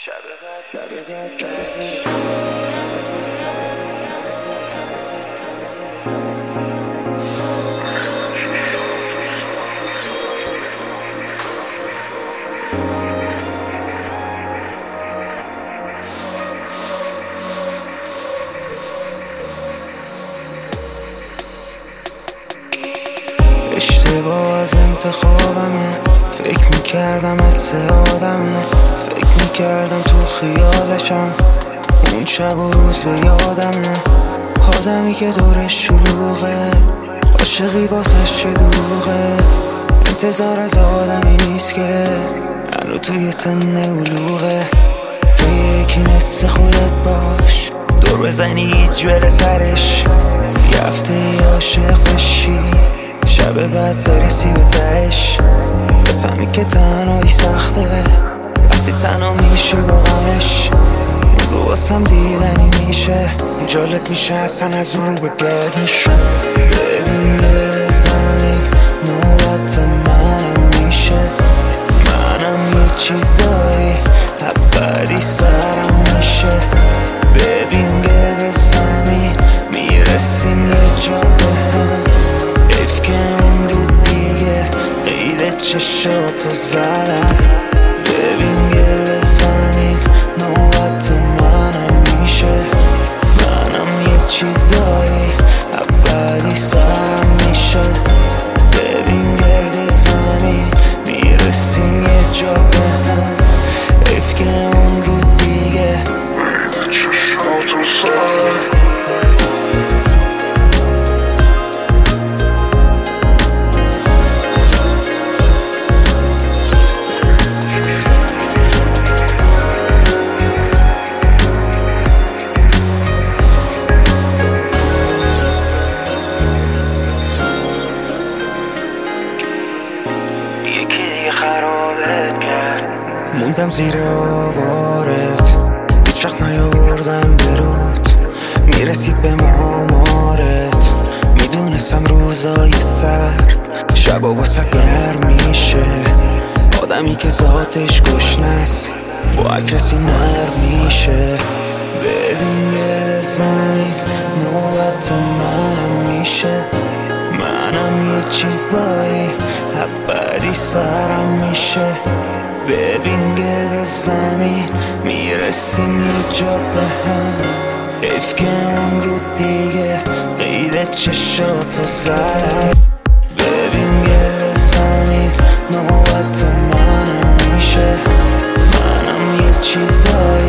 اشتباه از انتخابمه، فکر میکردم از آدمه، فکر میکردم تو خیالشم، اون شب و روز به یادمه. آدمی که دورش شلوغه، عاشقی واسش چه دوغه، انتظار از آدمی نیست که هنو توی سن علوغه. به یکی مثل خودت باش، دور بزنی هیچ بره سرش، یه هفته عاشق بشی، شب بعد برسی به دهش، بفهمی که تنهایی سخته وقتی تنها میشی با غمش. اون رو واسم دیدنی میشه، جالب میشه اصلا از اون رو به بعدش. ببین گرد زمین نوبت منم میشه، منم یه چیزایی ابدی سرم میشه. ببین گرد زمین میرسیم یه جا به هم، حیف که اون رو دیگه قید چشاتو زدم. ببین گرد زمین نوبت منم میشه، منم یه چیزایی ابدی سرم میشه. ببین گرد زمین میرسیم یه جا به هم، حیف که اون رو دیگه قید چشاتو زدم. خرابت کرد، موندم زیر آوارت، هیچ وقت نیاوردم برود، میرسید به مامارت. میدونستم روزای سرد شبا واسط گرم میشه، آدمی که ذاتش گشنست با کسی نرم میشه. ببین گرد زمین نوبت منم میشه، منم یه چیزایی ابدی سرم میشه. ببین گرد زمین میرسیم یه جا به هم، حیف که اون رو دیگه قید چشاتو زدم. ببین گرد زمین نوبت منم میشه، منم یه چیزایی